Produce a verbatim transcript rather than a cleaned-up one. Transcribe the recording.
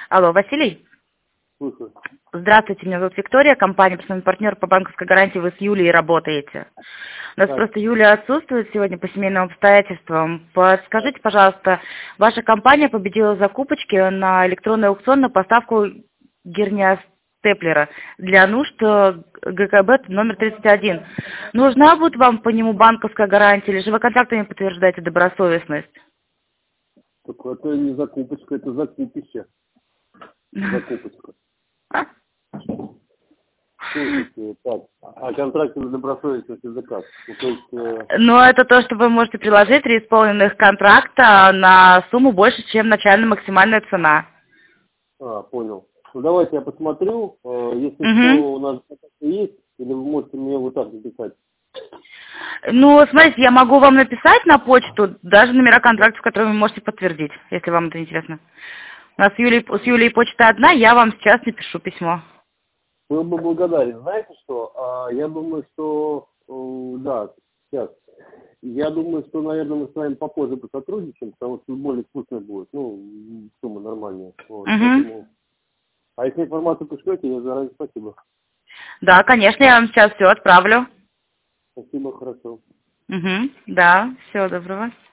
Алло, Василий? Слушаю. Здравствуйте, меня зовут Виктория, компания «Основной партнер» по банковской гарантии. Вы с Юлией работаете. У нас Так. просто Юлия отсутствует сегодня по семейным обстоятельствам. Подскажите, пожалуйста, ваша компания победила в закупочке на электронный аукцион на поставку герниостеплера для нужд э, ГКБ номер тридцать один. Нужна будет вам по нему банковская гарантия, или же вы контрактами подтверждаете добросовестность? Так это не закупочка, это закупище. Закупочка. Слушайте, так, а контракт на добросовестность это как? Ну, то есть, э... Ну, это то, что вы можете приложить три исполненных контракта на сумму больше, чем начальная максимальная цена. А, понял. Ну, давайте я посмотрю. Э, если Угу. что, у нас есть, или вы можете мне вот так написать? Ну, смотрите, я могу вам написать на почту даже номера контрактов, которые вы можете подтвердить, если вам это интересно. У нас с Юлей, с Юлей почта одна, я вам сейчас напишу письмо. Был бы благодарен. Знаете что? А, я думаю, что... э, да, сейчас. Я думаю, что, наверное, мы с вами попозже посотрудничаем, потому что более вкусно будет. Ну, сумма нормальная. Вот, Угу. поэтому... А если информацию пришлете, я заранее спасибо. Да, конечно, я вам сейчас все отправлю. Спасибо, хорошо. Угу. Да, всего доброго.